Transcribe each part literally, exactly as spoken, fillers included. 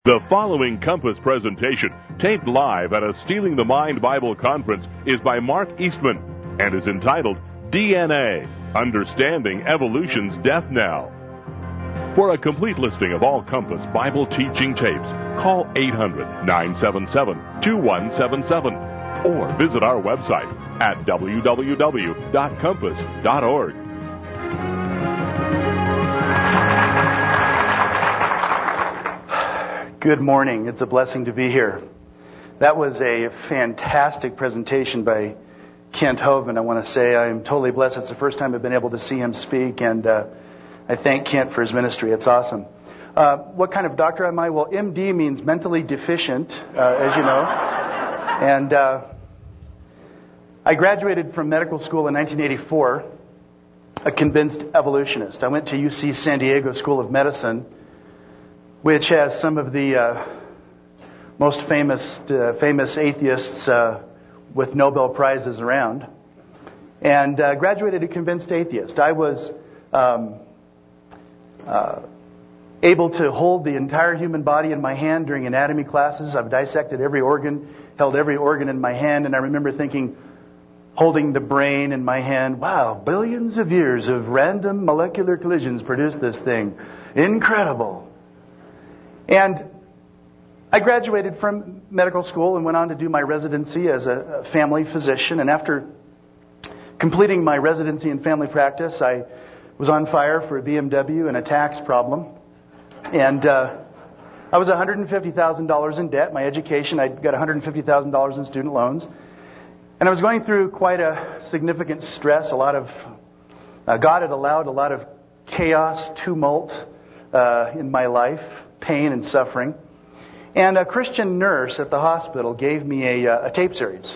The following Compass presentation, taped live at a Stealing the Mind Bible conference, is by Mark Eastman and is entitled D N A, Understanding Evolution's Death Knell. For a complete listing of all Compass Bible teaching tapes, call eight hundred, nine seven seven, two one seven seven or visit our website at w w w dot compass dot org. Good morning. It's a blessing to be here. That was a fantastic presentation by Kent Hovind. I want to say I'm totally blessed. It's the first time I've been able to see him speak, and uh, I thank Kent for his ministry. It's awesome. Uh, what kind of doctor am I? Well, M D means mentally deficient, uh, as you know. And uh, I graduated from medical school in nineteen eighty-four, a convinced evolutionist. I went to U C San Diego School of Medicine, which has some of the uh, most famous uh, famous atheists uh, with Nobel Prizes around, and uh, graduated a convinced atheist. I was um, uh, able to hold the entire human body in my hand during anatomy classes. I've dissected every organ, held every organ in my hand, and I remember thinking, holding the brain in my hand, wow, billions of years of random molecular collisions produced this thing. Incredible. And I graduated from medical school and went on to do my residency as a family physician. And after completing my residency in family practice, I was on fire for a B M W and a tax problem. And uh, I was one hundred fifty thousand dollars in debt. My education, I got one hundred fifty thousand dollars in student loans. And I was going through quite a significant stress. A lot of, uh, God had allowed a lot of chaos, tumult uh, in my life. Pain and suffering. And a Christian nurse at the hospital gave me a, a tape series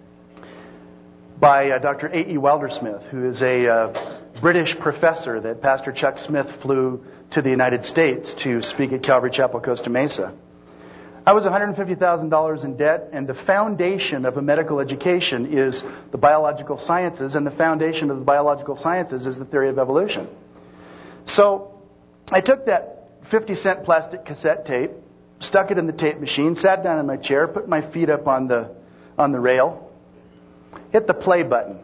by uh, Doctor A E Wildersmith, who is a uh, British professor that Pastor Chuck Smith flew to the United States to speak at Calvary Chapel, Costa Mesa. I was one hundred fifty thousand dollars in debt, and the foundation of a medical education is the biological sciences, and the foundation of the biological sciences is the theory of evolution. So I took that fifty cent plastic cassette tape, stuck it in the tape machine, sat down in my chair, put my feet up on the on the rail, hit the play button.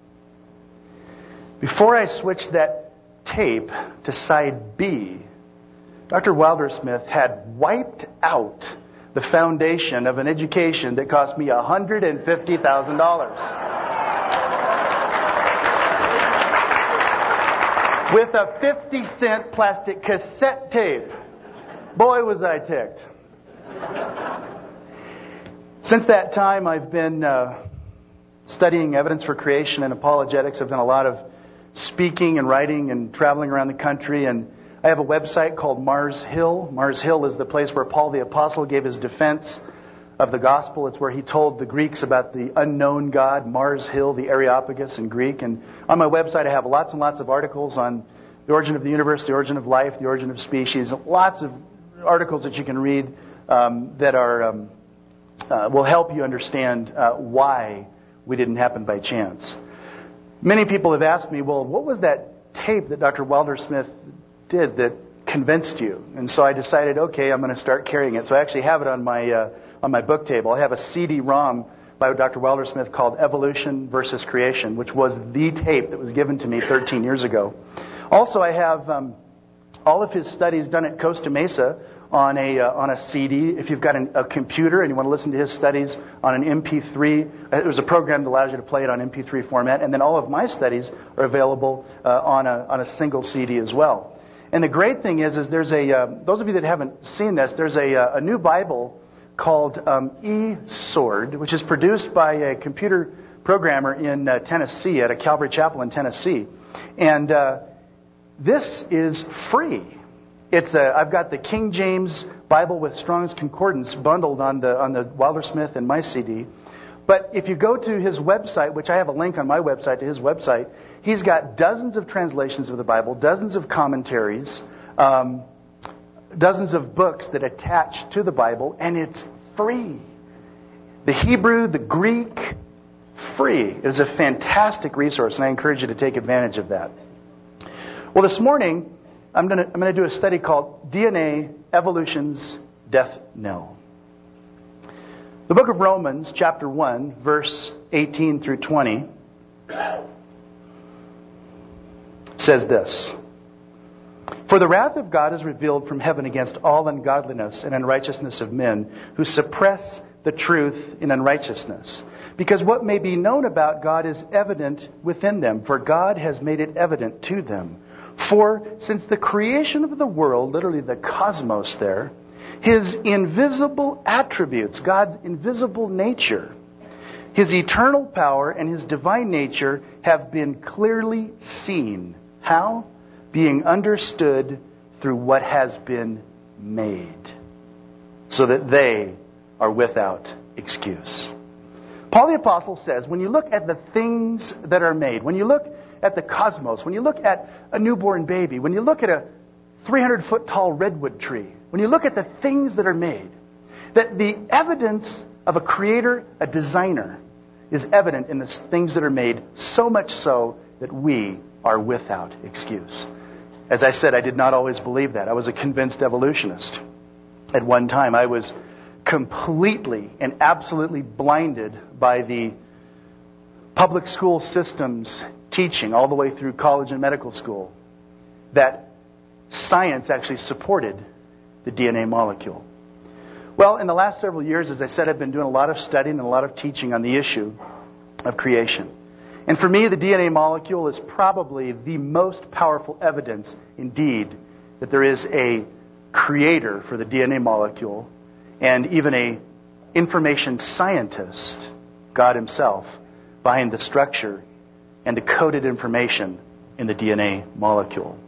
Before I switched that tape to side B, Doctor Wildersmith had wiped out the foundation of an education that cost me one hundred fifty thousand dollars. With a fifty cent plastic cassette tape. Boy, was I ticked. Since that time, I've been uh, studying evidence for creation and apologetics. I've done a lot of speaking and writing and traveling around the country. And I have a website called Mars Hill. Mars Hill is the place where Paul the Apostle gave his defense of the gospel. It's where he told the Greeks about the unknown God, Mars Hill, the Areopagus in Greek. And on my website I have lots and lots of articles on the origin of the universe, the origin of life, the origin of species. Lots of articles that you can read um, that are um, uh, will help you understand uh, why we didn't happen by chance. Many people have asked me, well, what was that tape that Doctor Wildersmith did that convinced you? And so I decided, okay, I'm going to start carrying it. So I actually have it on my uh, on my book table. I have a C D ROM by Doctor Wildersmith called Evolution versus Creation, which was the tape that was given to me thirteen years ago. Also, I have um, all of his studies done at Costa Mesa on a uh, on a C D. If you've got an, a computer and you want to listen to his studies on an M P three, there's a program that allows you to play it on M P three format. And then all of my studies are available uh, on a on a single C D as well. And the great thing is, is there's a uh, those of you that haven't seen this, there's a uh, a new Bible called um, eSword, which is produced by a computer programmer in uh, Tennessee at a Calvary Chapel in Tennessee, and uh, this is free. It's a, I've got the King James Bible with Strong's Concordance bundled on the on the Wildersmith and my C D. But if you go to his website, which I have a link on my website to his website, he's got dozens of translations of the Bible, dozens of commentaries, um, dozens of books that attach to the Bible, and it's free. The Hebrew, the Greek, free. It is a fantastic resource, and I encourage you to take advantage of that. Well, this morning, I'm going to I'm going to do a study called D N A, Evolution's death knell. The book of Romans, chapter one, verse eighteen through twenty, says this: For the wrath of God is revealed from heaven against all ungodliness and unrighteousness of men who suppress the truth in unrighteousness. Because what may be known about God is evident within them, for God has made it evident to them. For since the creation of the world, literally the cosmos there, His invisible attributes, God's invisible nature, His eternal power and His divine nature have been clearly seen. How? Being understood through what has been made, so that they are without excuse. Paul the Apostle says, when you look at the things that are made, when you look at the cosmos, when you look at a newborn baby, when you look at a three hundred foot tall redwood tree, when you look at the things that are made, that the evidence of a creator, a designer, is evident in the things that are made, so much so that we are without excuse. As I said, I did not always believe that. I was a convinced evolutionist. At one time, I was completely and absolutely blinded by the public school system's teaching all the way through college and medical school that science actually supported the D N A molecule. Well, in the last several years, as I said, I've been doing a lot of studying and a lot of teaching on the issue of creation. And for me, the D N A molecule is probably the most powerful evidence, indeed, that there is a creator for the D N A molecule, and even a information scientist, God Himself, behind the structure and the coded information in the D N A molecule.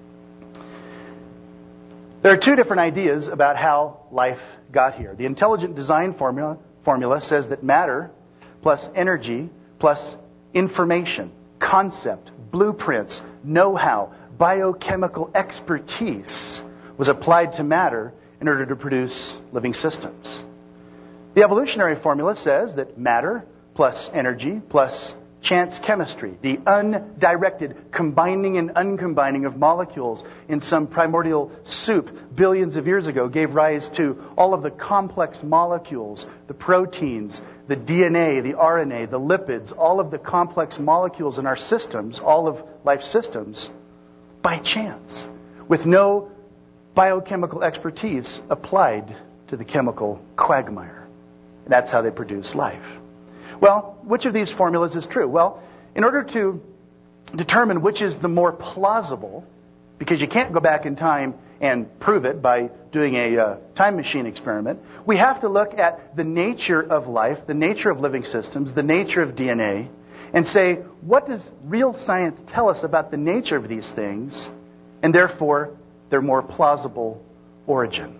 There are two different ideas about how life got here. The intelligent design formula, formula says that matter plus energy plus information, concept, blueprints, know-how, biochemical expertise was applied to matter in order to produce living systems. The evolutionary formula says that matter plus energy plus chance chemistry, the undirected combining and uncombining of molecules in some primordial soup billions of years ago, gave rise to all of the complex molecules, the proteins, the D N A, the R N A, the lipids, all of the complex molecules in our systems, all of life systems, by chance, with no biochemical expertise applied to the chemical quagmire. And that's how they produce life. Well, which of these formulas is true? Well, in order to determine which is the more plausible, because you can't go back in time and prove it by doing a uh, time machine experiment, we have to look at the nature of life, the nature of living systems, the nature of D N A, and say, what does real science tell us about the nature of these things, and therefore their more plausible origin?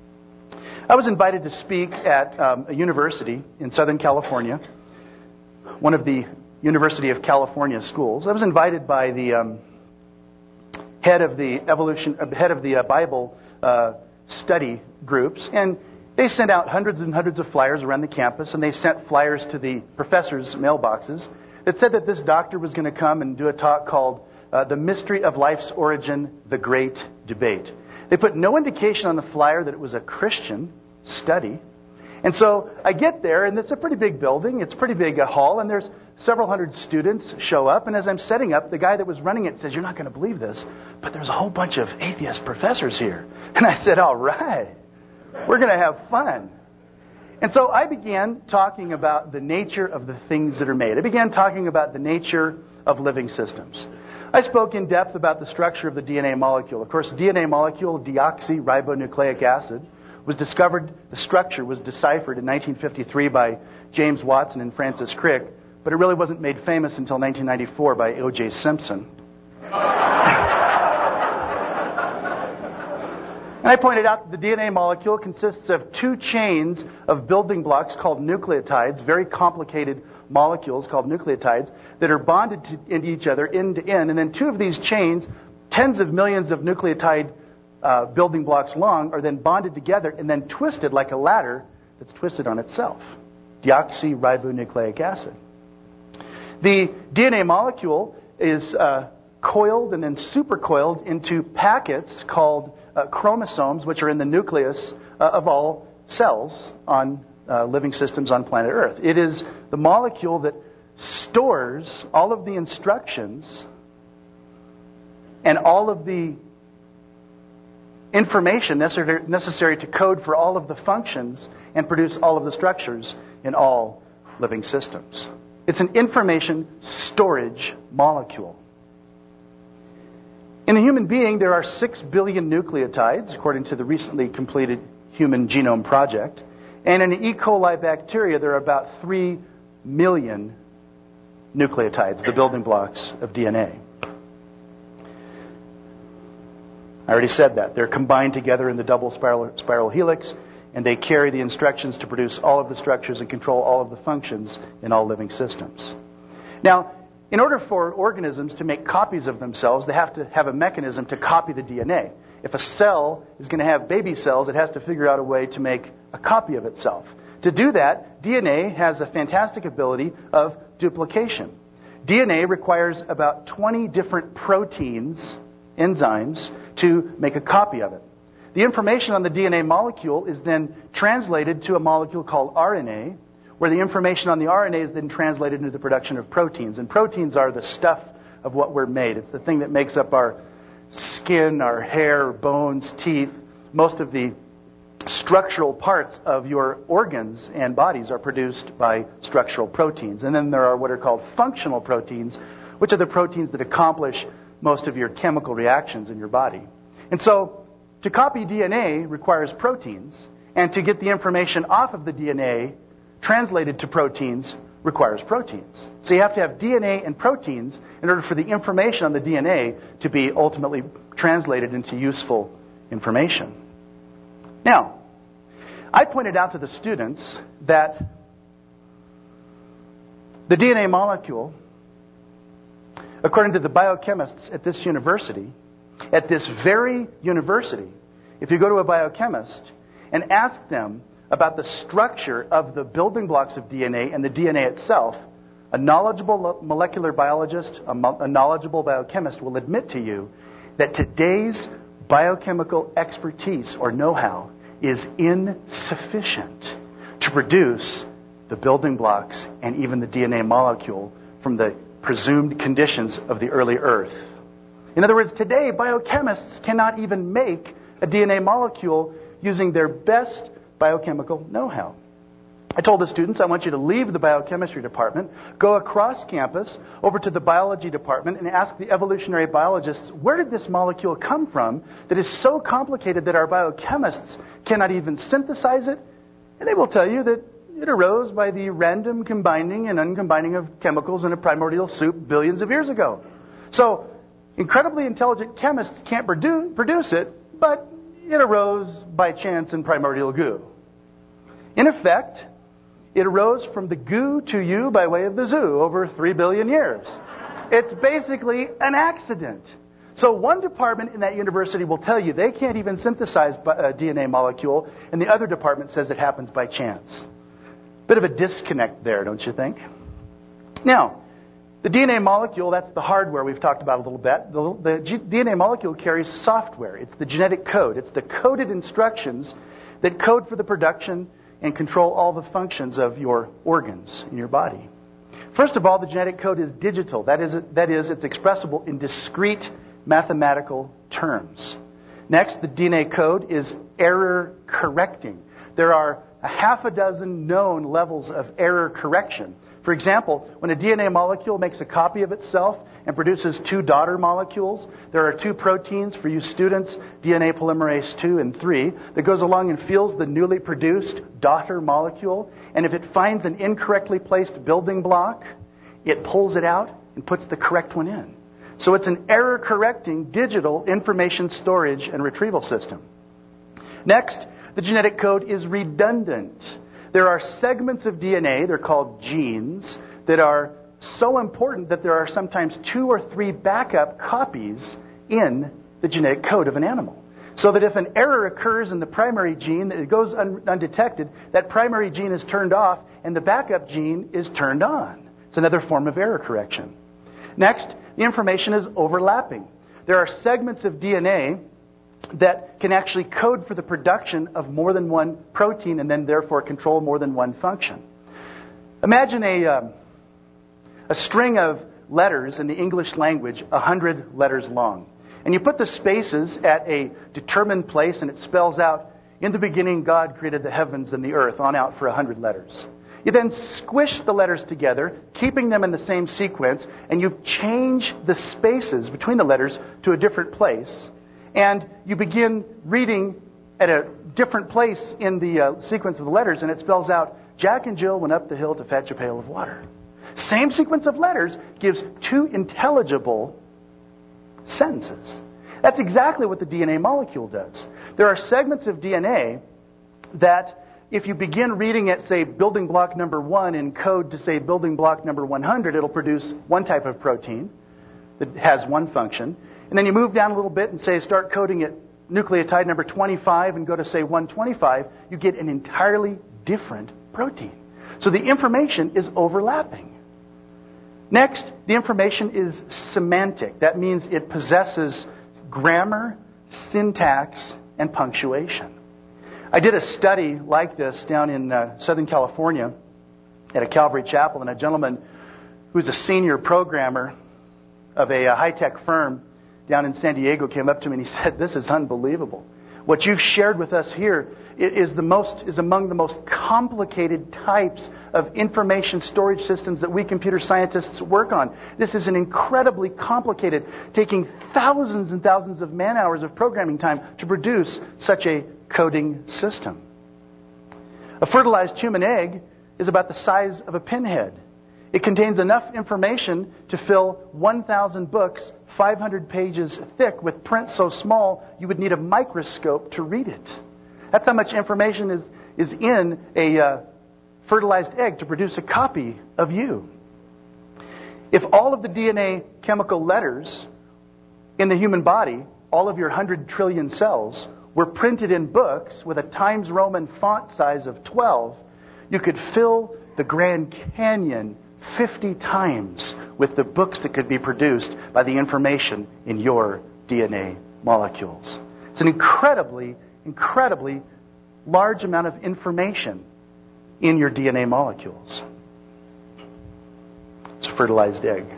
I was invited to speak at um, a university in Southern California, one of the University of California schools. I was invited by the um, head of the evolution, uh, head of the uh, Bible uh, study groups, and they sent out hundreds and hundreds of flyers around the campus, and they sent flyers to the professors' mailboxes that said that this doctor was going to come and do a talk called uh, "The Mystery of Life's Origin: The Great Debate." They put no indication on the flyer that it was a Christian study. And so I get there, and it's a pretty big building. It's a pretty big uh, hall, and there's several hundred students show up. And as I'm setting up, the guy that was running it says, "You're not going to believe this, but there's a whole bunch of atheist professors here." And I said, "All right, we're going to have fun." And so I began talking about the nature of the things that are made. I began talking about the nature of living systems. I spoke in depth about the structure of the D N A molecule. Of course, D N A molecule, deoxyribonucleic acid, was discovered, the structure was deciphered in nineteen fifty-three by James Watson and Francis Crick, but it really wasn't made famous until nineteen ninety-four by O J Simpson. And I pointed out that the D N A molecule consists of two chains of building blocks called nucleotides, very complicated molecules called nucleotides, that are bonded to into each other end to end. And then two of these chains, tens of millions of nucleotide uh, building blocks long, are then bonded together and then twisted like a ladder that's twisted on itself. Deoxyribonucleic acid. The D N A molecule is uh, coiled and then supercoiled into packets called uh, chromosomes, which are in the nucleus uh, of all cells on uh, living systems on planet Earth. It is the molecule that stores all of the instructions and all of the information necessary, necessary to code for all of the functions and produce all of the structures in all living systems. It's an information storage molecule. In a human being, there are six billion nucleotides, according to the recently completed Human Genome Project. And in E. coli bacteria, there are about three million nucleotides, the building blocks of D N A. I already said that. They're combined together in the double spiral, spiral helix, and they carry the instructions to produce all of the structures and control all of the functions in all living systems. Now, in order for organisms to make copies of themselves, they have to have a mechanism to copy the D N A. If a cell is going to have baby cells, it has to figure out a way to make a copy of itself. To do that, D N A has a fantastic ability of duplication. D N A requires about twenty different proteins, enzymes, to make a copy of it. The information on the D N A molecule is then translated to a molecule called R N A, where the information on the R N A is then translated into the production of proteins. And proteins are the stuff of what we're made. It's the thing that makes up our skin, our hair, bones, teeth. Most of the structural parts of your organs and bodies are produced by structural proteins. And then there are what are called functional proteins, which are the proteins that accomplish most of your chemical reactions in your body. And so, to copy D N A requires proteins, and to get the information off of the D N A translated to proteins requires proteins. So you have to have D N A and proteins in order for the information on the D N A to be ultimately translated into useful information. Now, I pointed out to the students that the D N A molecule, according to the biochemists at this university, at this very university, if you go to a biochemist and ask them about the structure of the building blocks of D N A and the D N A itself, a knowledgeable molecular biologist, a, mo- a knowledgeable biochemist will admit to you that today's biochemical expertise or know-how is insufficient to produce the building blocks and even the D N A molecule from the presumed conditions of the early Earth. In other words, today biochemists cannot even make a D N A molecule using their best biochemical know-how. I told the students, I want you to leave the biochemistry department, go across campus over to the biology department and ask the evolutionary biologists, where did this molecule come from that is so complicated that our biochemists cannot even synthesize it? And they will tell you that it arose by the random combining and uncombining of chemicals in a primordial soup billions of years ago. So, incredibly intelligent chemists can't produ- produce it, but it arose by chance in primordial goo. In effect, it arose from the goo to you by way of the zoo over three billion years. It's basically an accident. So one department in that university will tell you they can't even synthesize a D N A molecule, and the other department says it happens by chance. Bit of a disconnect there, don't you think? Now, the D N A molecule, that's the hardware we've talked about a little bit. The, the G- D N A molecule carries software. It's the genetic code. It's the coded instructions that code for the production and control all the functions of your organs in your body. First of all, the genetic code is digital. That is, that is, it's expressible in discrete mathematical terms. Next, the D N A code is error correcting. There are a half a dozen known levels of error correction. For example, when a D N A molecule makes a copy of itself and produces two daughter molecules, there are two proteins for you students, D N A polymerase two and three, that goes along and feels the newly produced daughter molecule. And if it finds an incorrectly placed building block, it pulls it out and puts the correct one in. So it's an error-correcting digital information storage and retrieval system. Next, the genetic code is redundant. There are segments of D N A, they're called genes, that are so important that there are sometimes two or three backup copies in the genetic code of an animal. So that if an error occurs in the primary gene, that it goes un- undetected, that primary gene is turned off and the backup gene is turned on. It's another form of error correction. Next, the information is overlapping. There are segments of D N A that can actually code for the production of more than one protein and then therefore control more than one function. Imagine a, um, a string of letters in the English language, a hundred letters long. And you put the spaces at a determined place and it spells out, in the beginning God created the heavens and the earth, on out for a hundred letters. You then squish the letters together, keeping them in the same sequence, and you change the spaces between the letters to a different place. And you begin reading at a different place in the uh, sequence of the letters, and it spells out, Jack and Jill went up the hill to fetch a pail of water. Same sequence of letters gives two intelligible sentences. That's exactly what the D N A molecule does. There are segments of D N A that, if you begin reading at, say, building block number one in code to, say, building block number one hundred, it'll produce one type of protein that has one function. And then you move down a little bit and, say, start coding at nucleotide number twenty-five and go to, say, one twenty-five, you get an entirely different protein. So the information is overlapping. Next, the information is semantic. That means it possesses grammar, syntax, and punctuation. I did a study like this down in uh, Southern California at a Calvary Chapel, and a gentleman who's a senior programmer of a, a high-tech firm down in San Diego came up to me and he said, "This is unbelievable. What you've shared with us here is the most is among the most complicated types of information storage systems that we computer scientists work on. This is an incredibly complicated, taking thousands and thousands of man-hours of programming time to produce such a coding system." A fertilized human egg is about the size of a pinhead. It contains enough information to fill one thousand books, five hundred pages thick, with print so small you would need a microscope to read it. That's how much information is, is in a uh, fertilized egg to produce a copy of you. If all of the D N A chemical letters in the human body, all of your one hundred trillion cells, were printed in books with a Times Roman font size of twelve, you could fill the Grand Canyon fifty times with the books that could be produced by the information in your D N A molecules. It's an incredibly, incredibly large amount of information in your D N A molecules. It's a fertilized egg.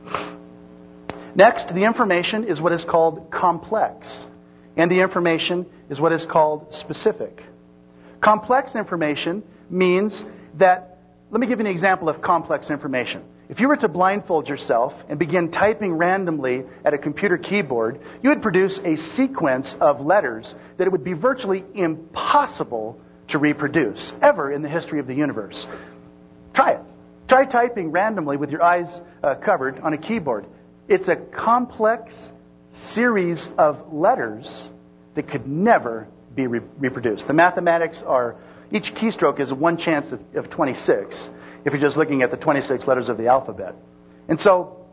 Next, the information is what is called complex, and the information is what is called specific. Complex information means that, let me give you an example of complex information. If you were to blindfold yourself and begin typing randomly at a computer keyboard, you would produce a sequence of letters that it would be virtually impossible to reproduce, ever in the history of the universe. Try it. Try typing randomly with your eyes uh, covered on a keyboard. It's a complex series of letters that could never be re- reproduced. The mathematics are, each keystroke is one chance of, of twenty-six, if you're just looking at the twenty-six letters of the alphabet. And so,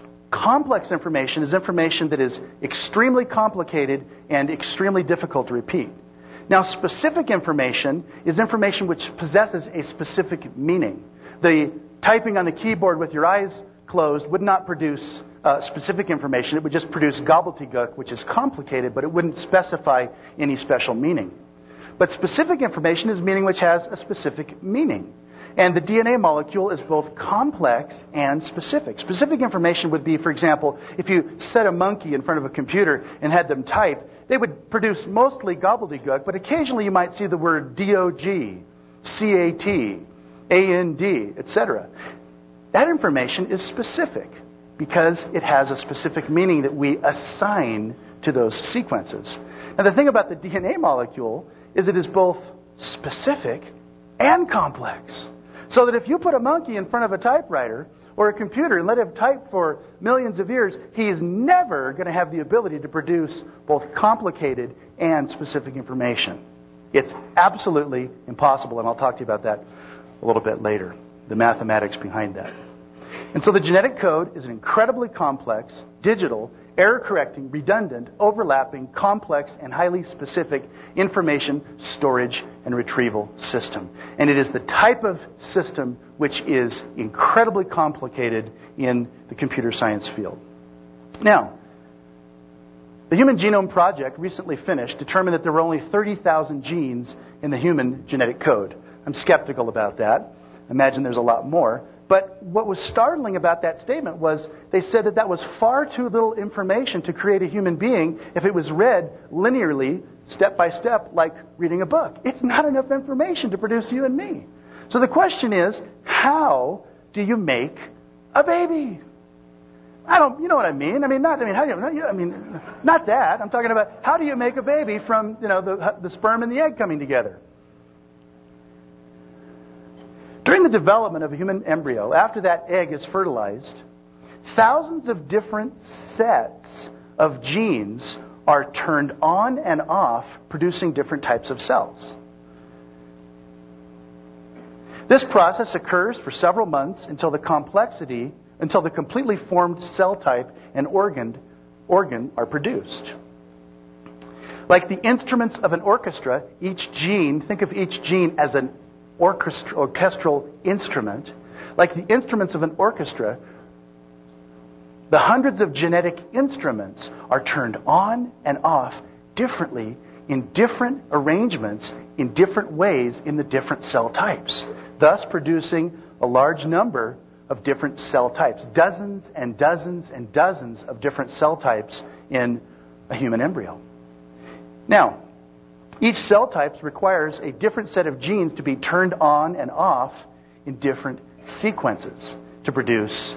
complex information is information that is extremely complicated and extremely difficult to repeat. Now, specific information is information which possesses a specific meaning. The typing on the keyboard with your eyes closed would not produce uh, specific information. It would just produce gobbledygook, which is complicated, but it wouldn't specify any special meaning. But specific information is meaning which has a specific meaning. And the D N A molecule is both complex and specific. Specific information would be, for example, if you set a monkey in front of a computer and had them type, they would produce mostly gobbledygook, but occasionally you might see the word D O G, C A T, A N D, et cetera. That information is specific because it has a specific meaning that we assign to those sequences. Now, the thing about the D N A molecule is it is both specific and complex. So that if you put a monkey in front of a typewriter or a computer and let him type for millions of years, he is never going to have the ability to produce both complicated and specific information. It's absolutely impossible, and I'll talk to you about that a little bit later, the mathematics behind that. And so the genetic code is an incredibly complex, digital, error-correcting, redundant, overlapping, complex, and highly specific information storage and retrieval system. And it is the type of system which is incredibly complicated in the computer science field. Now, the Human Genome Project, recently finished, determined that there were only thirty thousand genes in the human genetic code. I'm skeptical about that. I imagine there's a lot more. But what was startling about that statement was they said that that was far too little information to create a human being if it was read linearly, step by step, like reading a book. It's not enough information to produce you and me. So the question is, how do you make a baby? I don't, you know what I mean? I mean, not, I mean, how do you, I mean, not that. I'm talking about how do you make a baby from, you know, the, the sperm and the egg coming together? During the development of a human embryo, after that egg is fertilized, thousands of different sets of genes are turned on and off, producing different types of cells. This process occurs for several months until the complexity, until the completely formed cell type and organ, organ are produced. Like the instruments of an orchestra, each gene, think of each gene as an orchestra, orchestral instrument. Like the instruments of an orchestra, the hundreds of genetic instruments are turned on and off differently in different arrangements, in different ways in the different cell types, thus producing a large number of different cell types, dozens and dozens and dozens of different cell types in a human embryo. Now, each cell type requires a different set of genes to be turned on and off in different sequences to produce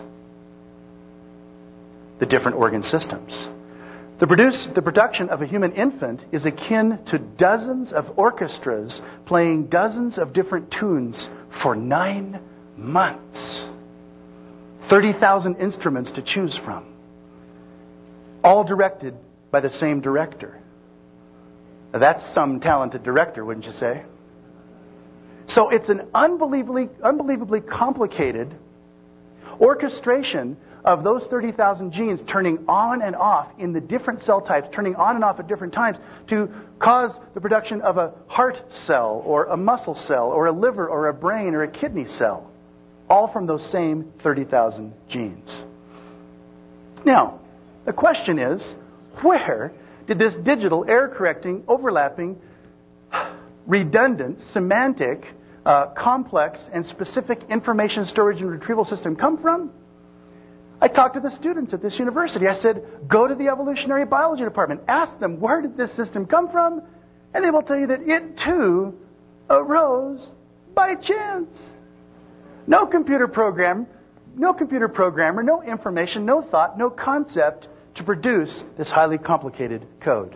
the different organ systems. The, produce, the production of a human infant is akin to dozens of orchestras playing dozens of different tunes for nine months. thirty thousand instruments to choose from, all directed by the same director. Now, that's some talented director, wouldn't you say? So it's an unbelievably, unbelievably complicated orchestration of those thirty thousand genes turning on and off in the different cell types, turning on and off at different times to cause the production of a heart cell or a muscle cell or a liver or a brain or a kidney cell, all from those same thirty thousand genes. Now, the question is, where did this digital, error-correcting, overlapping, redundant, semantic, uh, complex, and specific information storage and retrieval system come from? I talked to the students at this university. I said, go to the evolutionary biology department. Ask them, where did this system come from? And they will tell you that it too arose by chance. No computer program, no computer programmer, no information, no thought, no concept to produce this highly complicated code.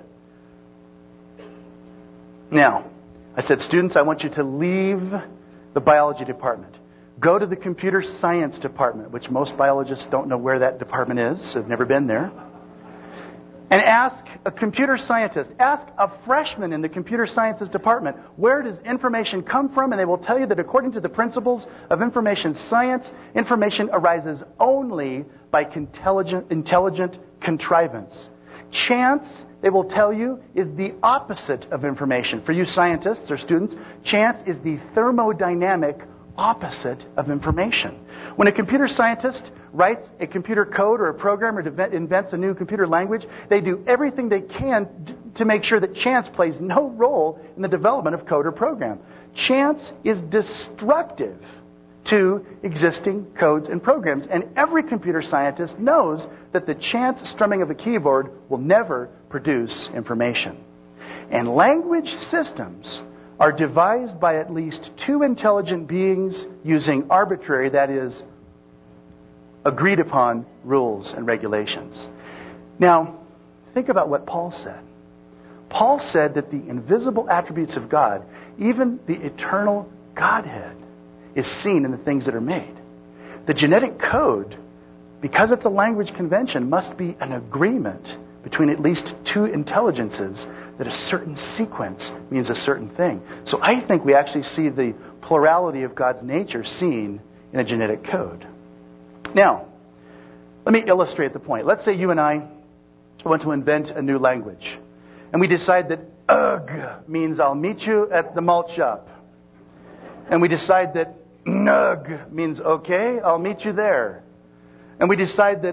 Now, I said, students, I want you to leave the biology department. Go to the computer science department, which most biologists don't know where that department is. They've never been there. And ask a computer scientist, ask a freshman in the computer sciences department, where does information come from? And they will tell you that according to the principles of information science, information arises only by intelligent, intelligent contrivance. Chance, they will tell you, is the opposite of information. For you scientists or students, chance is the thermodynamic opposite of information. When a computer scientist writes a computer code or a program or invents a new computer language, they do everything they can to make sure that chance plays no role in the development of code or program. Chance is destructive to existing codes and programs, and every computer scientist knows that the chance strumming of a keyboard will never produce information. And language systems are devised by at least two intelligent beings using arbitrary, that is, agreed upon rules and regulations. Now, think about what Paul said. Paul said that the invisible attributes of God, even the eternal Godhead, is seen in the things that are made. The genetic code, because it's a language convention, must be an agreement between at least two intelligences that a certain sequence means a certain thing. So I think we actually see the plurality of God's nature seen in a genetic code. Now, let me illustrate the point. Let's say you and I want to invent a new language. And we decide that ugh means I'll meet you at the malt shop. And we decide that nug means okay, I'll meet you there. And we decide that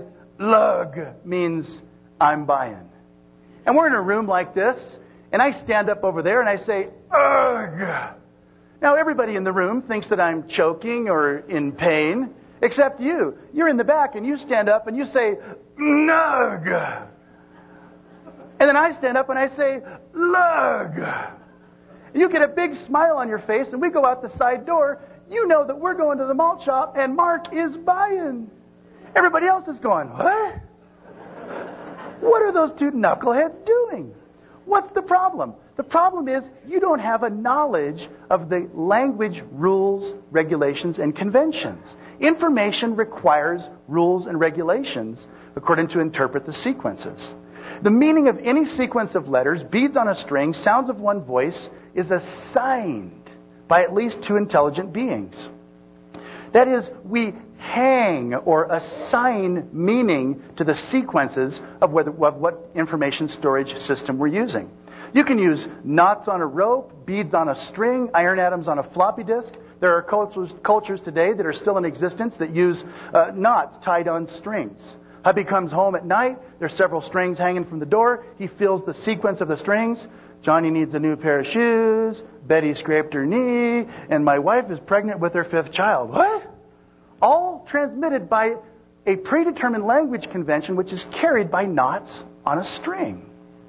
lug means I'm buying. And we're in a room like this, and I stand up over there and I say, ugh. Now everybody in the room thinks that I'm choking or in pain, except you. You're in the back and you stand up and you say, nug. And then I stand up and I say, lug. You get a big smile on your face and we go out the side door. You know that we're going to the malt shop and Mark is buying. Everybody else is going, what? What are those two knuckleheads doing? What's the problem? The problem is you don't have a knowledge of the language, rules, regulations, and conventions. Information requires rules and regulations according to interpret the sequences. The meaning of any sequence of letters, beads on a string, sounds of one voice, is assigned by at least two intelligent beings. That is, we hang or assign meaning to the sequences of, whether, of what information storage system we're using. You can use knots on a rope, beads on a string, iron atoms on a floppy disk. There are cultures, cultures today that are still in existence that use uh, knots tied on strings. Hubby comes home at night. There's several strings hanging from the door. He feels the sequence of the strings. Johnny needs a new pair of shoes. Betty scraped her knee. And my wife is pregnant with her fifth child. What? All transmitted by a predetermined language convention which is carried by knots on a string.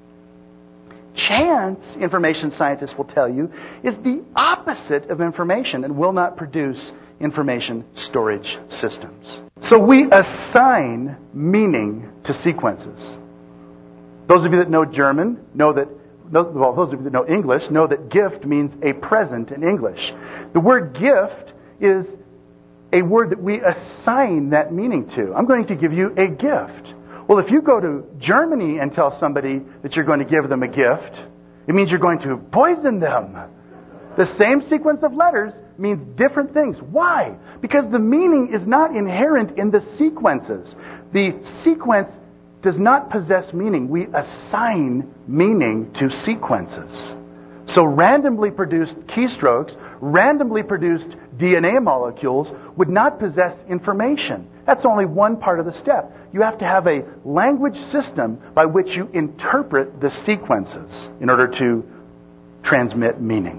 Chance, information scientists will tell you, is the opposite of information and will not produce information storage systems. So we assign meaning to sequences. Those of you that know German know that, well, those of you that know English know that gift means a present in English. The word gift is a word that we assign that meaning to. I'm going to give you a gift. Well, if you go to Germany and tell somebody that you're going to give them a gift, it means you're going to poison them. The same sequence of letters means different things. Why? Because the meaning is not inherent in the sequences. The sequence does not possess meaning. We assign meaning to sequences. So randomly produced keystrokes, randomly produced D N A molecules would not possess information. That's only one part of the step. You have to have a language system by which you interpret the sequences in order to transmit meaning.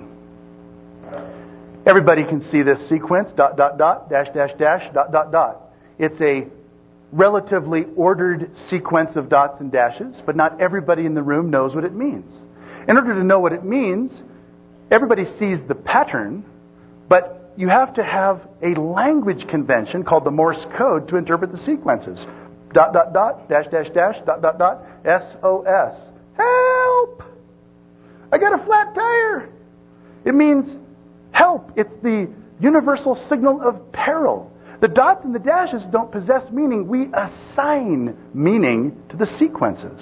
Everybody can see this sequence, dot, dot, dot, dash, dash, dash, dot, dot, dot. It's a relatively ordered sequence of dots and dashes, but not everybody in the room knows what it means. In order to know what it means, everybody sees the pattern, but you have to have a language convention called the Morse code to interpret the sequences. Dot, dot, dot, dash, dash, dash, dot, dot, dot, S O S. Help! I got a flat tire! It means help. It's the universal signal of peril. The dots and the dashes don't possess meaning. We assign meaning to the sequences.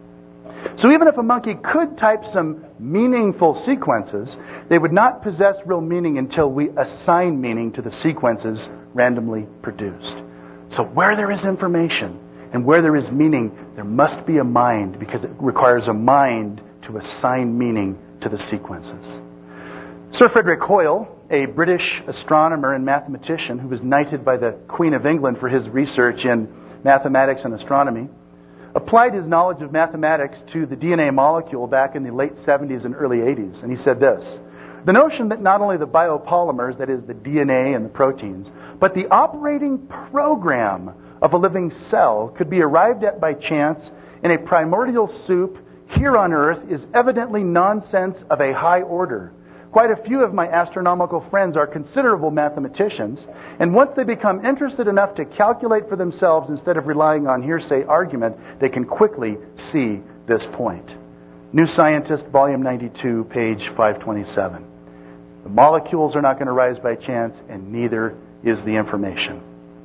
So even if a monkey could type some meaningful sequences, they would not possess real meaning until we assign meaning to the sequences randomly produced. So where there is information and where there is meaning, there must be a mind, because it requires a mind to assign meaning to the sequences. Sir Frederick Hoyle, a British astronomer and mathematician who was knighted by the Queen of England for his research in mathematics and astronomy, applied his knowledge of mathematics to the D N A molecule back in the late seventies and early eighties. And he said this: the notion that not only the biopolymers, that is the D N A and the proteins, but the operating program of a living cell could be arrived at by chance in a primordial soup here on Earth is evidently nonsense of a high order. Quite a few of my astronomical friends are considerable mathematicians, and once they become interested enough to calculate for themselves instead of relying on hearsay argument, they can quickly see this point. New Scientist, volume ninety-two, page five twenty-seven. The molecules are not going to rise by chance, and neither is the information.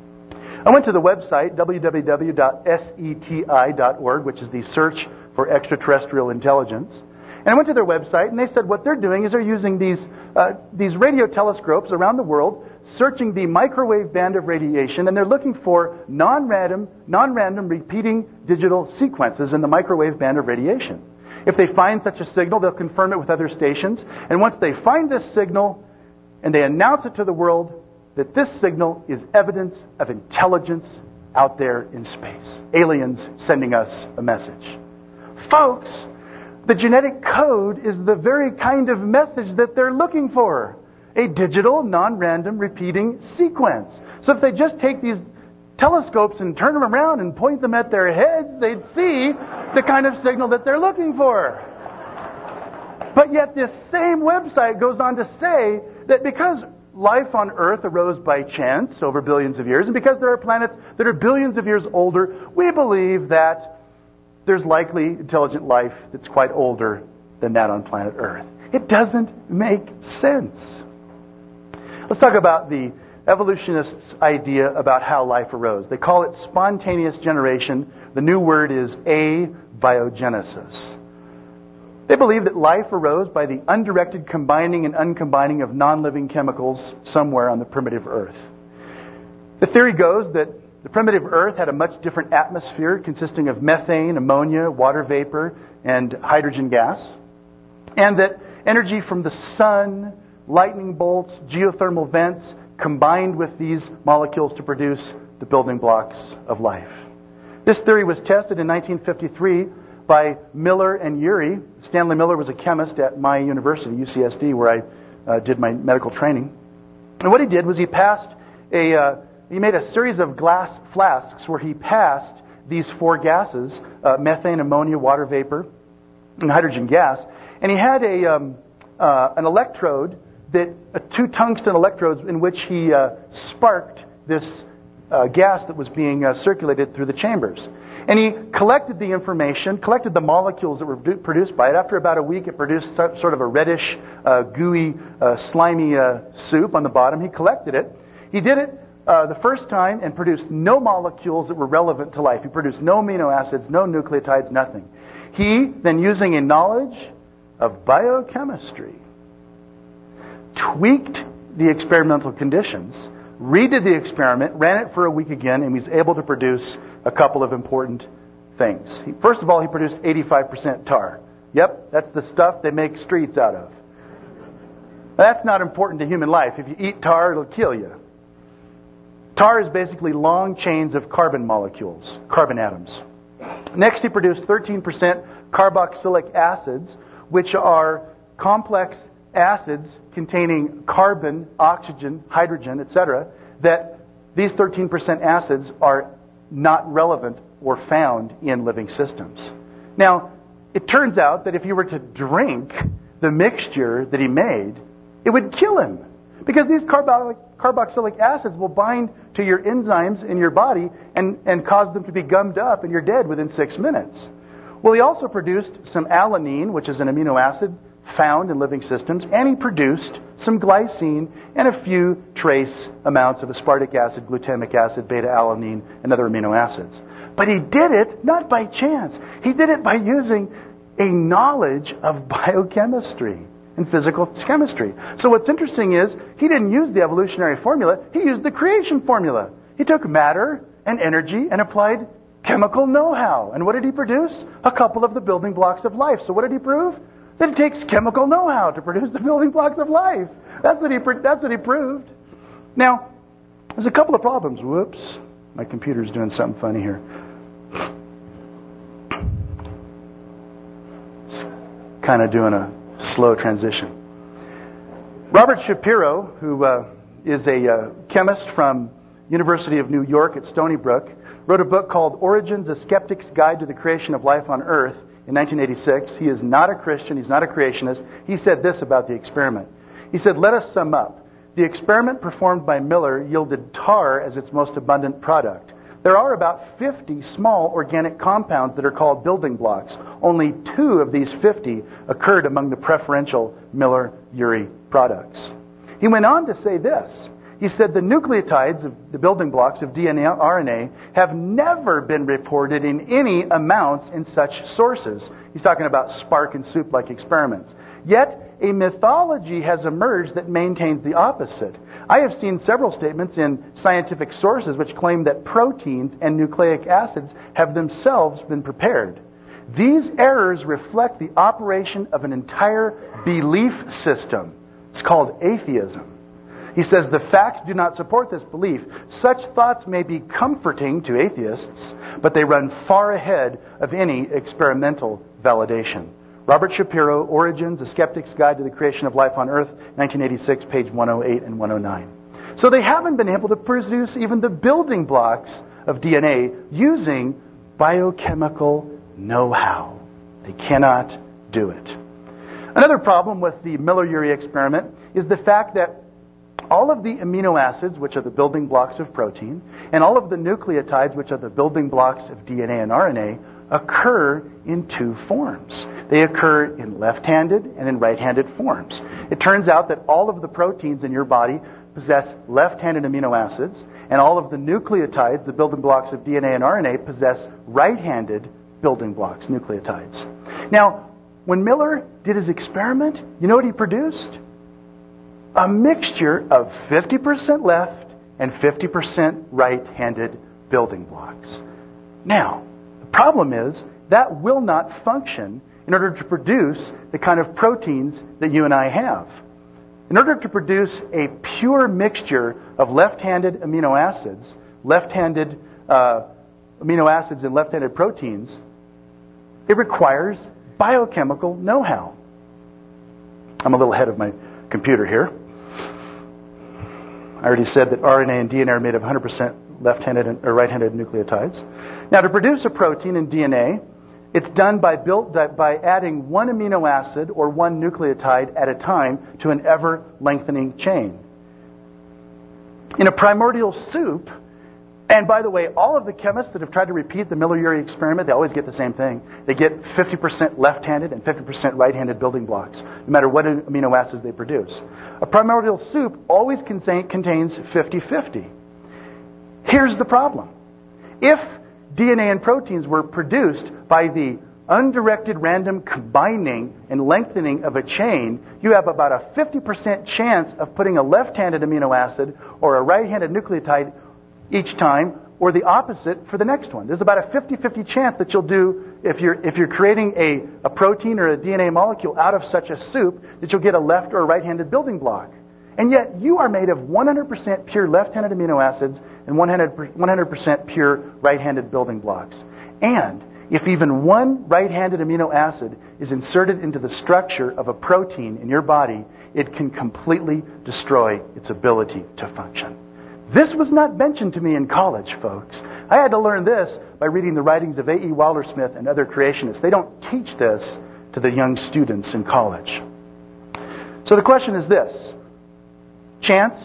I went to the website, w w w dot seti dot org, which is the search for extraterrestrial intelligence. And I went to their website, and they said what they're doing is they're using these uh, these radio telescopes around the world, searching the microwave band of radiation, and they're looking for non-random, non-random repeating digital sequences in the microwave band of radiation. If they find such a signal, they'll confirm it with other stations. And once they find this signal, and they announce it to the world, that this signal is evidence of intelligence out there in space. Aliens sending us a message. Folks, the genetic code is the very kind of message that they're looking for. A digital, non-random, repeating sequence. So if they just take these telescopes and turn them around and point them at their heads, they'd see the kind of signal that they're looking for. But yet this same website goes on to say that because life on Earth arose by chance over billions of years, and because there are planets that are billions of years older, we believe that there's likely intelligent life that's quite older than that on planet Earth. It doesn't make sense. Let's talk about the evolutionists' idea about how life arose. They call it spontaneous generation. The new word is abiogenesis. They believe that life arose by the undirected combining and uncombining of non-living chemicals somewhere on the primitive Earth. The theory goes that the primitive Earth had a much different atmosphere consisting of methane, ammonia, water vapor, and hydrogen gas. And that energy from the sun, lightning bolts, geothermal vents combined with these molecules to produce the building blocks of life. This theory was tested in nineteen fifty-three by Miller and Urey. Stanley Miller was a chemist at my university, U C S D, where I uh, did my medical training. And what he did was he passed a, uh, he made a series of glass flasks where he passed these four gases, uh, methane, ammonia, water vapor, and hydrogen gas. And he had a um, uh, an electrode, that uh, two tungsten electrodes in which he uh, sparked this uh, gas that was being uh, circulated through the chambers. And he collected the information, collected the molecules that were produced by it. After about a week, it produced sort of a reddish, uh, gooey, uh, slimy uh, soup on the bottom. He collected it. He did it uh, the first time and produced no molecules that were relevant to life. He produced no amino acids, no nucleotides, nothing. He, then using a knowledge of biochemistry, tweaked the experimental conditions, redid the experiment, ran it for a week again, and was able to produce a couple of important things. He, first of all, he produced eighty-five percent tar. Yep, that's the stuff they make streets out of. Now, that's not important to human life. If you eat tar, it'll kill you. Tar is basically long chains of carbon molecules, carbon atoms. Next, he produced thirteen percent carboxylic acids, which are complex acids containing carbon, oxygen, hydrogen, et cetera, that these thirteen percent acids are not relevant or found in living systems. Now, it turns out that if you were to drink the mixture that he made, it would kill him. Because these carbo- carboxylic acids will bind to your enzymes in your body and, and cause them to be gummed up, and you're dead within six minutes. Well, he also produced some alanine, which is an amino acid found in living systems, and he produced some glycine and a few trace amounts of aspartic acid, glutamic acid, beta-alanine, and other amino acids. But he did it not by chance. He did it by using a knowledge of biochemistry and physical chemistry. So what's interesting is he didn't use the evolutionary formula. He used the creation formula. He took matter and energy and applied chemical know-how. And what did he produce? A couple of the building blocks of life. So what did he prove? That it takes chemical know-how to produce the building blocks of life. That's what he that's what he proved. Now, there's a couple of problems. Whoops. My computer's doing something funny here. It's kind of doing a slow transition. Robert Shapiro, who uh, is a uh, chemist from University of New York at Stony Brook, wrote a book called Origins, A Skeptic's Guide to the Creation of Life on Earth in nineteen eighty-six. He is not a Christian. He's not a creationist. He said this about the experiment. He said, let us sum up. The experiment performed by Miller yielded tar as its most abundant product. There are about fifty small organic compounds that are called building blocks. Only two of these fifty occurred among the preferential Miller-Urey products. He went on to say this. He said the nucleotides, of the building blocks of D N A, R N A, have never been reported in any amounts in such sources. He's talking about spark and soup-like experiments. Yet, a mythology has emerged that maintains the opposite. I have seen several statements in scientific sources which claim that proteins and nucleic acids have themselves been prepared. These errors reflect the operation of an entire belief system. It's called atheism. He says the facts do not support this belief. Such thoughts may be comforting to atheists, but they run far ahead of any experimental validation. Robert Shapiro, Origins, A Skeptic's Guide to the Creation of Life on Earth, nineteen eighty-six, page one oh eight and one oh nine. So they haven't been able to produce even the building blocks of D N A using biochemical know-how. They cannot do it. Another problem with the Miller-Urey experiment is the fact that all of the amino acids, which are the building blocks of protein, and all of the nucleotides, which are the building blocks of D N A and R N A, occur in two forms. They occur in left-handed and in right-handed forms. It turns out that all of the proteins in your body possess left-handed amino acids, and all of the nucleotides, the building blocks of D N A and R N A, possess right-handed building blocks, nucleotides. Now, when Miller did his experiment, you know what he produced? A mixture of fifty percent left and fifty percent right-handed building blocks. Now, the problem is that will not function in order to produce the kind of proteins that you and I have. In order to produce a pure mixture of left-handed amino acids, left-handed uh, amino acids and left-handed proteins, it requires biochemical know-how. I'm a little ahead of my computer here. I already said that R N A and D N A are made of one hundred percent left-handed and, or right-handed nucleotides. Now, to produce a protein in D N A, it's done by built by adding one amino acid or one nucleotide at a time to an ever-lengthening chain. In a primordial soup, and by the way, all of the chemists that have tried to repeat the Miller-Urey experiment, they always get the same thing. They get fifty percent left-handed and fifty percent right-handed building blocks, no matter what amino acids they produce. A primordial soup always contain, contains fifty-fifty. Here's the problem. If D N A and proteins were produced by the undirected random combining and lengthening of a chain, you have about a fifty percent chance of putting a left-handed amino acid or a right-handed nucleotide each time, or the opposite for the next one. There's about a fifty-fifty chance that you'll do, if you're if you're creating a, a protein or a D N A molecule out of such a soup, that you'll get a left or a right-handed building block. And yet, you are made of one hundred percent pure left-handed amino acids and one hundred percent pure right-handed building blocks. And if even one right-handed amino acid is inserted into the structure of a protein in your body, it can completely destroy its ability to function. This was not mentioned to me in college, folks. I had to learn this by reading the writings of A E Wilder-Smith and other creationists. They don't teach this to the young students in college. So the question is this: chance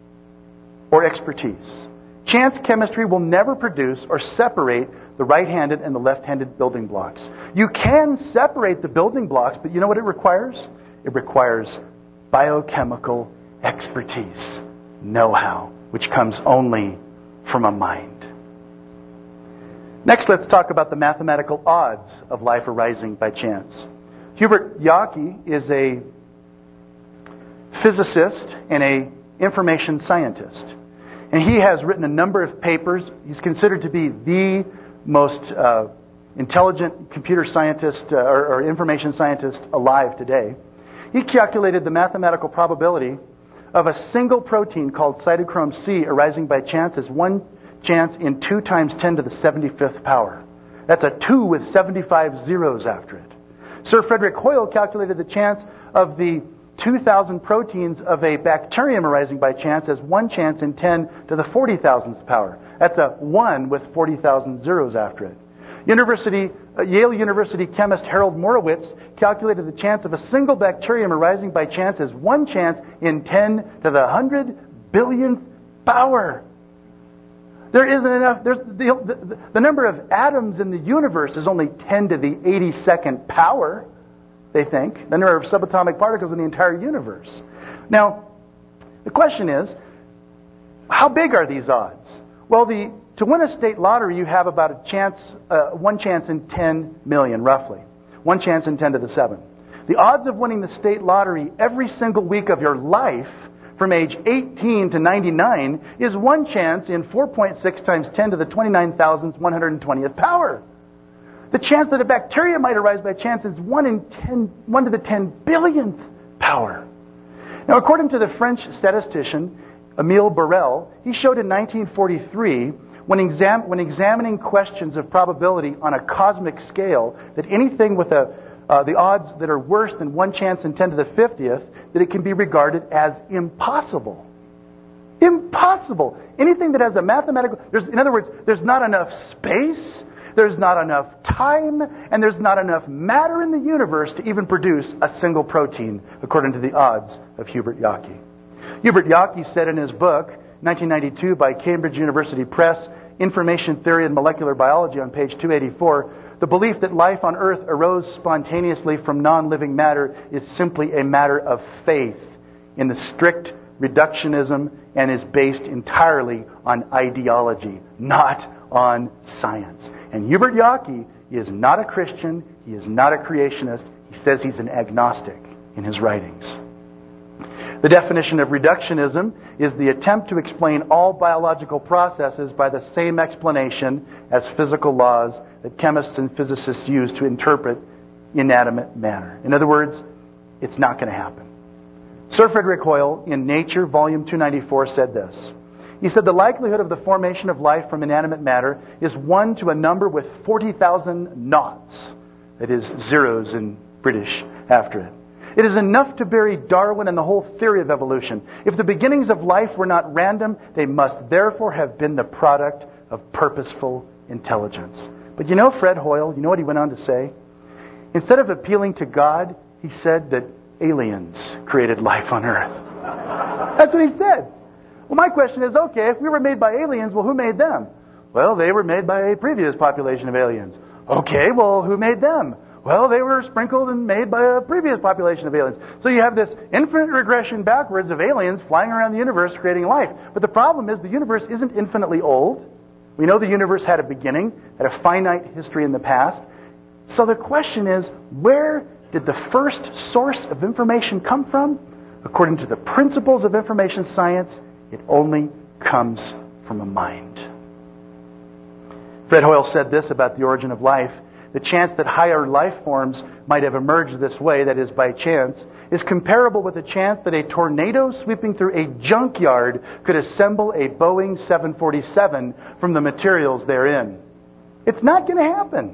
or expertise? Chance chemistry will never produce or separate the right-handed and the left-handed building blocks. You can separate the building blocks, but you know what it requires? It requires biochemical expertise, know-how, which comes only from a mind. Next, let's talk about the mathematical odds of life arising by chance. Hubert Yockey is a physicist and an information scientist. And he has written a number of papers. He's considered to be the most uh, intelligent computer scientist uh, or, or information scientist alive today. He calculated the mathematical probability of a single protein called cytochrome C arising by chance as one chance in two times ten to the seventy-fifth power. That's a two with seventy-five zeros after it. Sir Frederick Hoyle calculated the chance of the two thousand proteins of a bacterium arising by chance as one chance in ten to the forty thousandth power. That's a one with forty thousand zeros after it. University, uh, Yale University chemist Harold Morowitz calculated the chance of a single bacterium arising by chance as one chance in ten to the one hundred billionth power. There isn't enough. There's the, the, the number of atoms in the universe is only ten to the eighty-second power, they think. The number of subatomic particles in the entire universe. Now, the question is, how big are these odds? Well, the to win a state lottery, you have about a chance, uh, one chance in ten million, roughly. One chance in ten to the seven. The odds of winning the state lottery every single week of your life from age eighteen to ninety-nine is one chance in four point six times ten to the twenty-nine thousand one hundred twentieth power. The chance that a bacteria might arise by chance is one in ten, one to the ten billionth power. Now, according to the French statistician Émile Borel, he showed in nineteen forty-three, when, exam- when examining questions of probability on a cosmic scale, that anything with a, uh, the odds that are worse than one chance in ten to the fiftieth, that it can be regarded as impossible. Impossible. Anything that has a mathematical... There's, in other words, there's not enough space, there's not enough time, and there's not enough matter in the universe to even produce a single protein, according to the odds of Hubert Yockey. Hubert Yockey said in his book, nineteen ninety-two, by Cambridge University Press, Information Theory and Molecular Biology, on page two eighty-four, the belief that life on Earth arose spontaneously from non-living matter is simply a matter of faith in the strict reductionism and is based entirely on ideology, not on science. And Hubert Yockey is not a Christian. He is not a creationist. He says he's an agnostic in his writings. The definition of reductionism is the attempt to explain all biological processes by the same explanation as physical laws that chemists and physicists use to interpret inanimate matter. In other words, it's not going to happen. Sir Frederick Hoyle, in Nature, volume two ninety-four, said this. He said, the likelihood of the formation of life from inanimate matter is one to a number with forty thousand noughts. That is, zeros in British after it. It is enough to bury Darwin and the whole theory of evolution. If the beginnings of life were not random, they must therefore have been the product of purposeful intelligence. But you know Fred Hoyle, you know what he went on to say? Instead of appealing to God, he said that aliens created life on Earth. That's what he said. Well, my question is, okay, if we were made by aliens, well, who made them? Well, they were made by a previous population of aliens. Okay, well, who made them? Well, they were sprinkled and made by a previous population of aliens. So you have this infinite regression backwards of aliens flying around the universe creating life. But the problem is the universe isn't infinitely old. We know the universe had a beginning, had a finite history in the past. So the question is, where did the first source of information come from? According to the principles of information science, it only comes from a mind. Fred Hoyle said this about the origin of life. The chance that higher life forms might have emerged this way, that is by chance, is comparable with the chance that a tornado sweeping through a junkyard could assemble a Boeing seven forty-seven from the materials therein. It's not going to happen.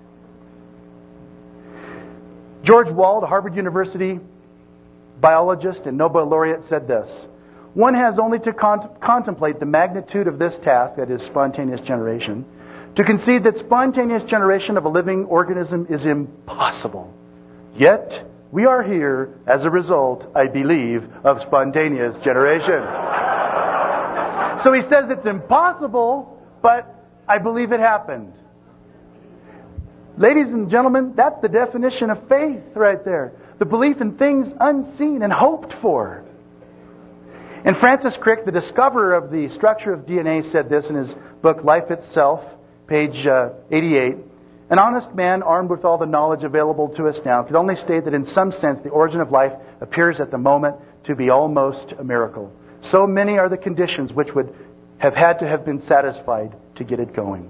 George Wald, a Harvard University biologist and Nobel laureate, said this. One has only to con- contemplate the magnitude of this task, that is spontaneous generation, to concede that spontaneous generation of a living organism is impossible. Yet, we are here as a result, I believe, of spontaneous generation. So he says it's impossible, but I believe it happened. Ladies and gentlemen, that's the definition of faith right there. The belief in things unseen and hoped for. And Francis Crick, the discoverer of the structure of D N A, said this in his book, Life Itself, page uh, eighty-eight. An honest man, armed with all the knowledge available to us now, could only state that in some sense the origin of life appears at the moment to be almost a miracle. So many are the conditions which would have had to have been satisfied to get it going.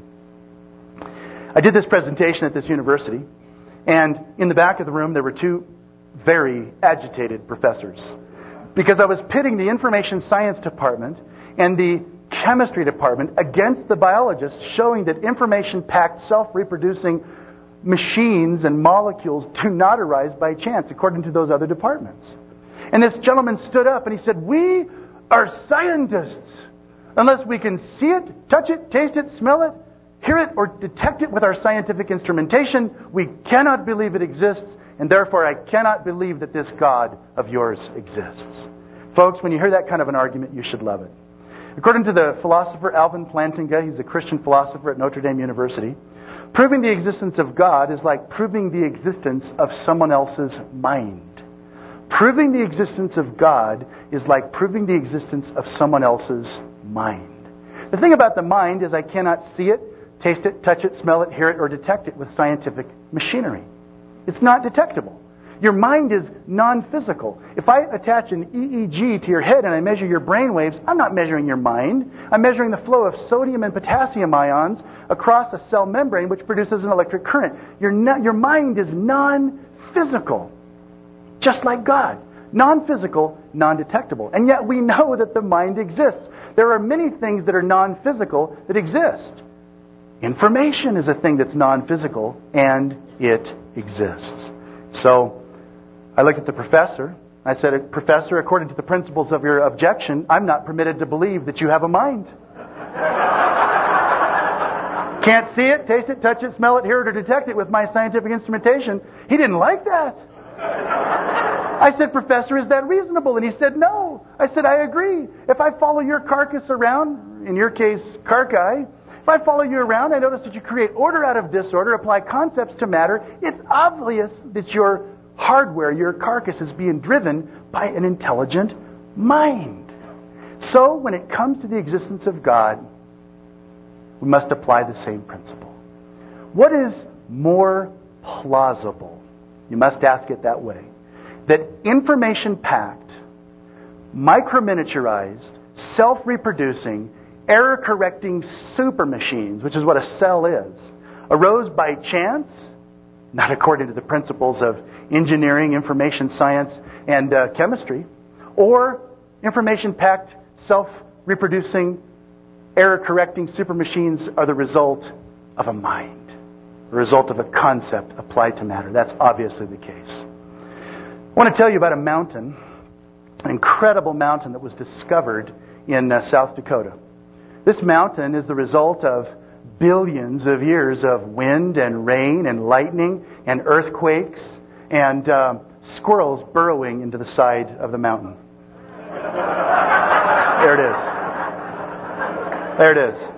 I did this presentation at this university, and in the back of the room there were two very agitated professors, because I was pitting the information science department and the chemistry department against the biologists, showing that information-packed, self-reproducing machines and molecules do not arise by chance, according to those other departments. And this gentleman stood up and he said, we are scientists. Unless we can see it, touch it, taste it, smell it, hear it, or detect it with our scientific instrumentation, we cannot believe it exists, and therefore I cannot believe that this God of yours exists. Folks, when you hear that kind of an argument, you should love it. According to the philosopher Alvin Plantinga, he's a Christian philosopher at Notre Dame University, proving the existence of God is like proving the existence of someone else's mind. Proving the existence of God is like proving the existence of someone else's mind. The thing about the mind is I cannot see it, taste it, touch it, smell it, hear it, or detect it with scientific machinery. It's not detectable. Your mind is non-physical. If I attach an E E G to your head and I measure your brain waves, I'm not measuring your mind. I'm measuring the flow of sodium and potassium ions across a cell membrane, which produces an electric current. Your, no, your mind is non-physical, just like God. Non-physical, non-detectable. And yet we know that the mind exists. There are many things that are non-physical that exist. Information is a thing that's non-physical, and it exists. So, I looked at the professor. I said, Professor, according to the principles of your objection, I'm not permitted to believe that you have a mind. Can't see it, taste it, touch it, smell it, hear it, or detect it with my scientific instrumentation. He didn't like that. I said, Professor, is that reasonable? And he said, no. I said, I agree. If I follow your carcass around, in your case, carcae, if I follow you around, I notice that you create order out of disorder, apply concepts to matter. It's obvious that your hardware, your carcass, is being driven by an intelligent mind. So, when it comes to the existence of God, we must apply the same principle. What is more plausible? You must ask it that way. That information-packed, micro-miniaturized, self-reproducing, error-correcting super machines, which is what a cell is, arose by chance, not according to the principles of engineering, information science, and uh, chemistry, or information-packed, self-reproducing, error-correcting super machines are the result of a mind, the result of a concept applied to matter. That's obviously the case. I want to tell you about a mountain, an incredible mountain that was discovered in uh, South Dakota. This mountain is the result of billions of years of wind and rain and lightning and earthquakes and uh, squirrels burrowing into the side of the mountain. There it is. There it is.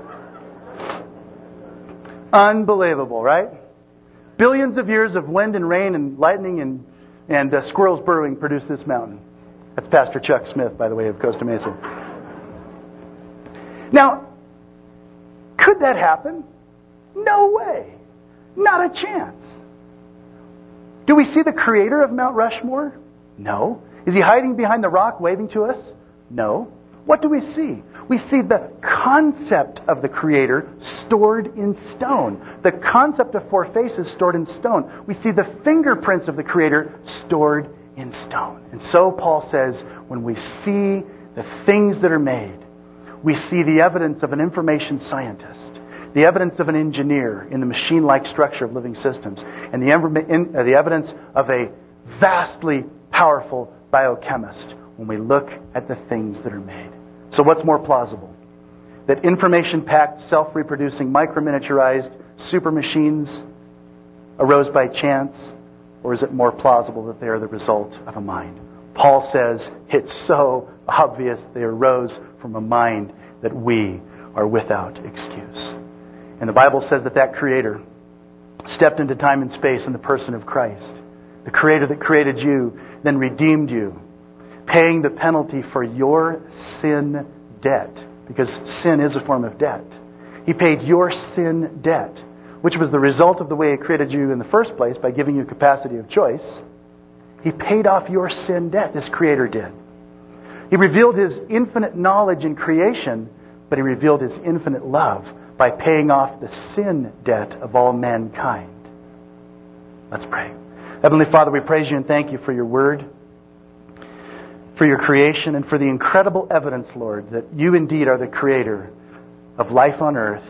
Unbelievable, right? Billions of years of wind and rain and lightning and, and uh, squirrels burrowing produced this mountain. That's Pastor Chuck Smith, by the way, of Costa Mesa. Now, could that happen? No way. Not a chance. Do we see the creator of Mount Rushmore? No. Is he hiding behind the rock waving to us? No. What do we see? We see the concept of the Creator stored in stone. The concept of four faces stored in stone. We see the fingerprints of the Creator stored in stone. And so Paul says, when we see the things that are made, we see the evidence of an information scientist, the evidence of an engineer in the machine-like structure of living systems, and the, ev- uh, the evidence of a vastly powerful biochemist when we look at the things that are made. So what's more plausible? That information-packed, self-reproducing, micro-miniaturized super machines arose by chance? Or is it more plausible that they are the result of a mind? Paul says it's so obvious they arose from a mind that we are without excuse. And the Bible says that that Creator stepped into time and space in the person of Christ. The Creator that created you, then redeemed you, paying the penalty for your sin debt, because sin is a form of debt. He paid your sin debt, which was the result of the way He created you in the first place by giving you capacity of choice. He paid off your sin debt, this Creator did. He revealed His infinite knowledge in creation, but He revealed His infinite love by paying off the sin debt of all mankind. Let's pray. Heavenly Father, we praise You and thank You for Your Word, for Your creation, and for the incredible evidence, Lord, that You indeed are the Creator of life on earth.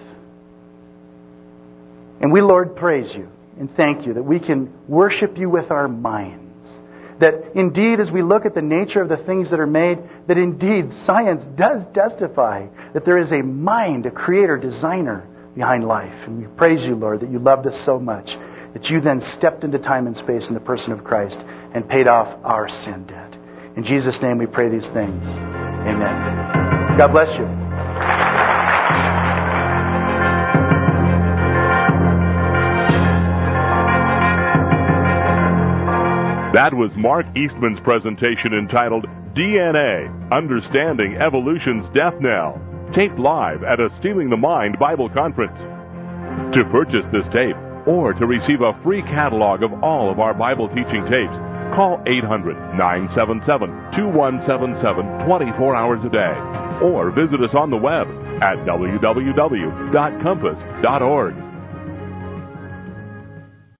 And we, Lord, praise You and thank You that we can worship You with our minds. That indeed, as we look at the nature of the things that are made, that indeed science does testify that there is a mind, a creator, designer behind life. And we praise You, Lord, that You loved us so much that You then stepped into time and space in the person of Christ and paid off our sin debt. In Jesus' name we pray these things. Amen. God bless you. That was Mark Eastman's presentation entitled D N A, Understanding Evolution's Death Knell, taped live at a Stealing the Mind Bible Conference. To purchase this tape or to receive a free catalog of all of our Bible teaching tapes, call eight hundred, nine seven seven, two one seven seven twenty-four hours a day or visit us on the web at w w w dot compass dot org.